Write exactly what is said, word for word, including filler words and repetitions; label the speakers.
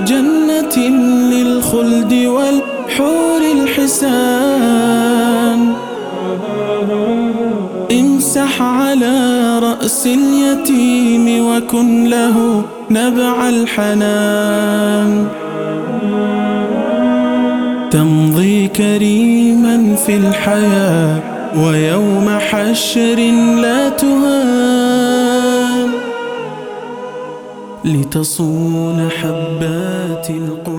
Speaker 1: جنة للخلد والحور الحسان. امسح على رأس اليتيم وكن له نبع الحنان. تمضي كريما في الحياة ويوم حشر لا تهان، لتصون حبات القلوب